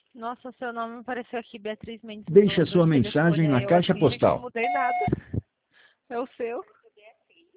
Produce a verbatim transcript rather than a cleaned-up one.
Nossa, seu nome apareceu aqui, Beatriz Mendes. Deixe a no sua telefone, mensagem na aí eu caixa aqui, gente, postal. não mudei nada. É o seu.